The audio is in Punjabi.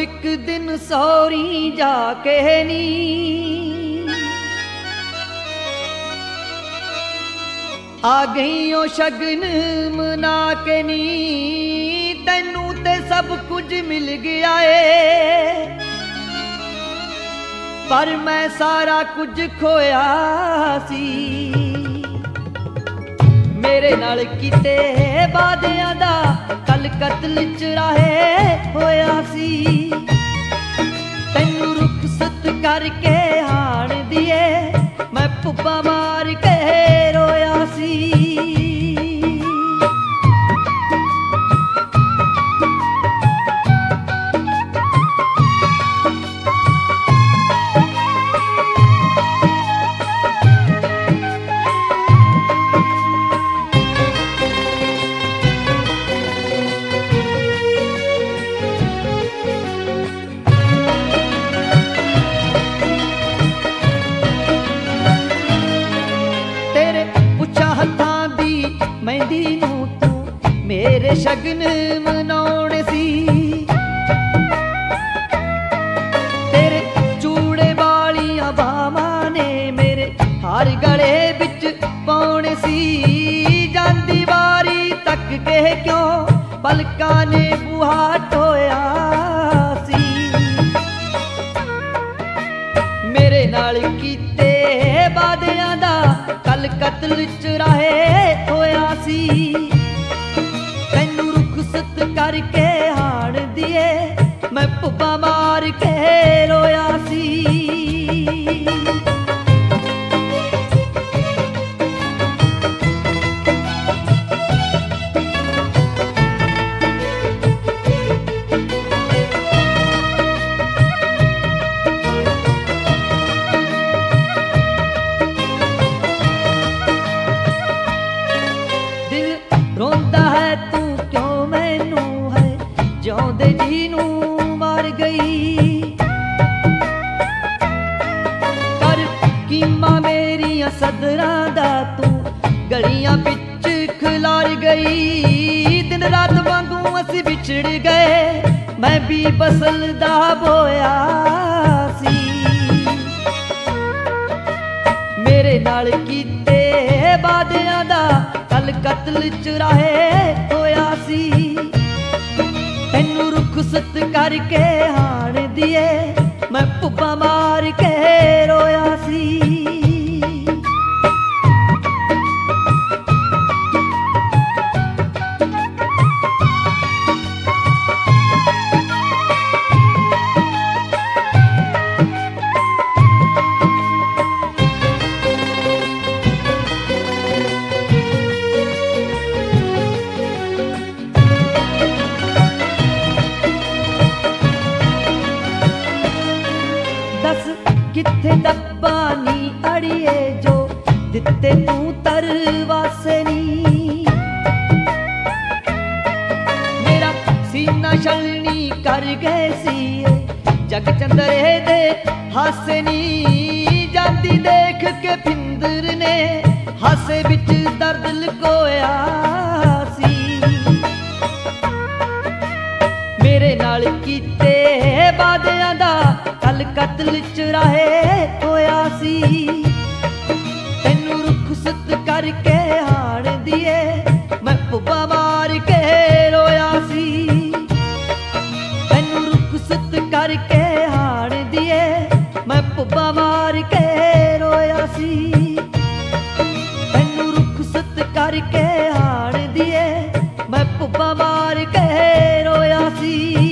ਇੱਕ ਦਿਨ ਸੌਰੀ ਜਾ ਕੇ ਨੀ ਆ ਗਈ ਓ ਸ਼ਗਨ ਮਨਾ ਕੇ ਨੀ ਤੈਨੂੰ ਤੇ ਸਭ ਕੁਝ ਮਿਲ ਗਿਆ ਏ ਪਰ ਮੈਂ ਸਾਰਾ ਕੁਝ ਖੋਇਆ ਸੀ ਮੇਰੇ ਨਾਲ ਕੀਤੇ ਵਾਅਦਿਆਂ ਦਾ ਕੱਲ ਕਤਲ ਚੁਰਾਹੇ ਹੋਇਆ ਸੀ ਤੈਨੂੰ ਰੁਖਸਤ ਕਰਕੇ ਹਾਣ ਦੀਏ ਮੈਂ ਪੁੱਪਾ ਮਾਰ ਕੇ ਰੋਇਆ ਸੀ ਮਹਿੰਦੀ ਨੂੰ ਤੂੰ ਮੇਰੇ ਸ਼ਗਨ ਮਨਾਉਣੇ ਸੀ ਤੇਰੇ ਚੂੜੇ ਵਾਲੀਆਂ ਬਾਹਾਂ ਨੇ ਮੇਰੇ ਹਾਰ ਗਲੇ ਵਿੱਚ ਪਾਉਣੇ ਸੀ ਜਾਂਦੀ ਵਾਰੀ ਤੱਕ ਕੇ ਕਿਉਂ ਪਲਕਾਂ ਨੇ ਬੂਹਾ ਟੋਇਆ ਸੀ ਮੇਰੇ ਨਾਲ ਕੀਤੇ ਵਾਅਦਿਆਂ ਦਾ ਕੱਲ ਕਤਲ ਚੁਰਾਹੇ ਹੋਇਆ ਸੀ ਤੈਨੂੰ ਰੁਖਸਤ ਕਰਕੇ ਹਾਣ ਦੀਏ ਮੈਂ ਪੁੱਪਾ ਮਾਰ ਕੇ ਰੋਇਆ ਸੀ ਰੋਂਦਾ ਹੈ ਤੂੰ ਕਿਉਂ ਮੈਨੂੰ ਹੈ ਜਿਉਂਦੇ ਜੀ ਨੂੰ ਮਾਰ ਗਈ ਕਰ ਕੀਮਾ ਮੇਰੀਆਂ ਸਦਰਾਂ ਦਾ ਤੂੰ ਗਲੀਆਂ ਵਿੱਚ ਖਿਲਾਰ ਗਈ ਦਿਨ ਰਾਤ ਵਾਂਗੂ ਅਸੀਂ ਵਿਛੜ ਗਏ ਮੈਂ ਵੀ ਬਸਲ ਦਾ ਬੋਇਆ ਸੀ ਮੇਰੇ ਨਾਲ ਕੀਤੇ ਵਾਅਦਿਆਂ ਦਾ ਕੱਲ ਕਤਲ ਚੁਰਾਹੇ ਹੋਇਆ ਸੀ ਤੈਨੂੰ ਰੁਖਸਤ ਕਰਕੇ ਹਾਣ ਦੀਏ ਮੈਂ ਪੁੱਪਾ ਮਾਰ ਕੇ ਰੋਇਆ ਸੀ ਕਿੱਥੇ ਡੱਬਾ ਨੀ ਅੜੀਏ ਜੋ ਦਿੱਤੇ ਤੂੰ ਤਰਵਾਸੇ ਨੀ ਮੇਰਾ ਸੀਨਾ ਛਲਣੀ ਕਰ ਗਏ ਸੀ ਜਗ ਚੰਦਰੇ ਦੇ ਹਾਸੇ ਨੀ ਜਾਂਦੀ ਦੇਖ ਕੇ ਫਿੰਦਰ ਨੇ ਹਾਸੇ ਵਿੱਚ ਦਰਦ ਲੁਕੋਇਆ ਸੀ ਮੇਰੇ ਨਾਲ ਕੀਤੇ ਵਾਅਦਿਆਂ ਦਾ ਕੱਲ ਕਤਲ ਚੁਰਾਹੇ ਹੋਇਆ ਸੀ ਤੈਨੂੰ ਰੁਖਸਤ ਕਰਕੇ ਹਾਣ ਦੀਏ ਮੈਂ ਪੁੱਪਾ ਮਾਰ ਕੇ ਰੋਇਆ ਸੀ ਤੈਨੂੰ ਰੁਖਸਤ ਕਰਕੇ ਹਾਣ ਦੀਏ ਮੈਂ ਪੁੱਪਾ ਮਾਰ ਕੇ ਰੋਇਆ ਸੀ ਤੈਨੂੰ ਰੁਖਸਤ ਕਰਕੇ ਹਾਣ ਦੀਏ ਮੈਂ ਪੁੱਪਾ ਮਾਰ ਕੇ ਰੋਇਆ ਸੀ